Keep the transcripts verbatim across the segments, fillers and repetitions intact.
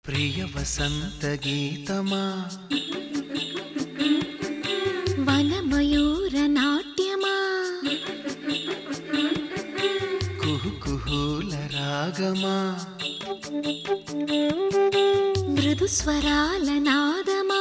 ప్రియ వసంత గీతమా వనమయూర నాట్యమా కుహు కుహుల రాగమా మృదు స్వరాల నాదమా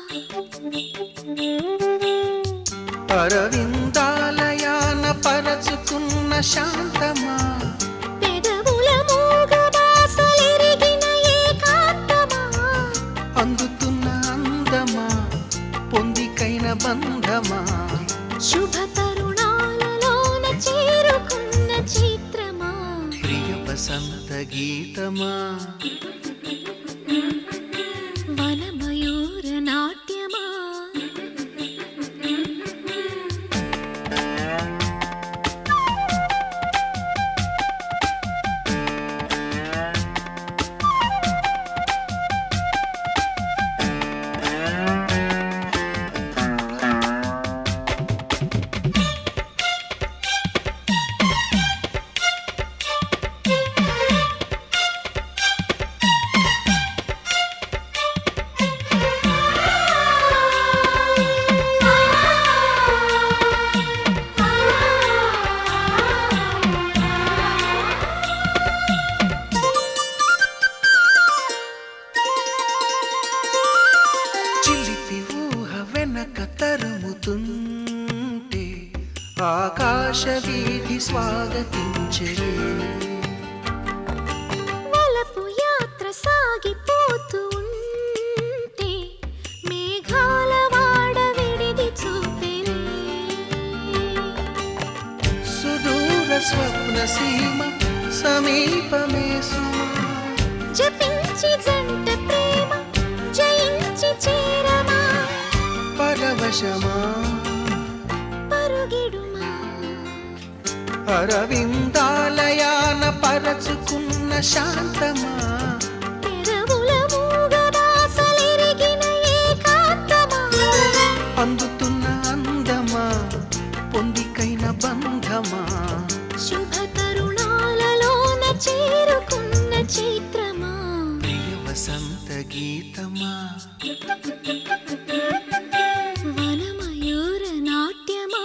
అరవిందాలయాన పరచుకున్న శాంతమా పెదవుల మూగ బాసలిరిగిన ఏకాంతమా అందుతున్న అందమా పొందికైన బంధమా శుభ తరుణాలలోన చేరుకున్న చిత్రమా ప్రియ వసంత గీతమా వనమయూర నాట్యమా తరుముతుంటే ఆకాశ వీధి స్వాగతించే వలపు యాత్ర సాగిపోతూ ఉంటే మేఘాల వాడ విడిది చూపెనే సుదూర స్వప్న సీమ సమీపమే సుమా జపించి జంట ప్రేమ జయించి చేరమా పరవశమా పరుగిడుమా అరవిందాలయాన పరచుకున్న శాంతమా పెదవుల మూగ బాసలిరిగిన ఏకాంతమా అందుతున్న అందమా పొందికైన బంధమా శుభ తరుణాలలోన చేరుకున్న చైత్రమా ప్రియ వసంత గీతమా వనమయూర నాట్యమా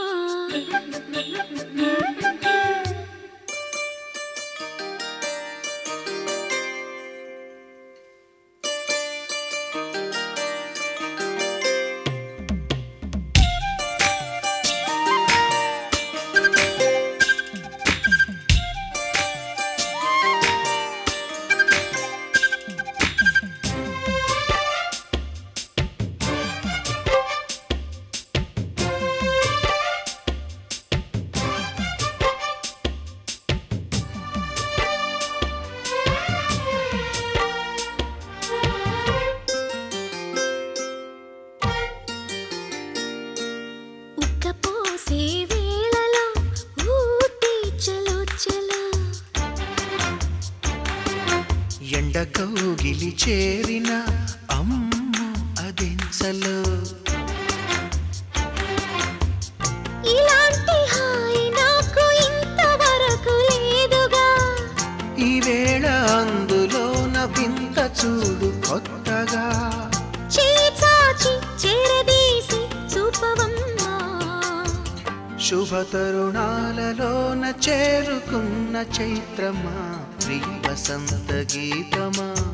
ఉక్కపోసే వేళలో ఊటీ చలో చలో ఎండ కౌగిలి చేరిన అమ్ము అదెంచలో ఇలాంటి హాయి నాకు ఇంతవరకు లేదుగా ఈ వేళ అందులోన వింత చూడు కొత్తగా చేచాచి చేరదీసి చూపవమ్మా శుభ తరుణాలలోన చేరుకున్న చైత్రమా ప్రియ వసంత గీతమా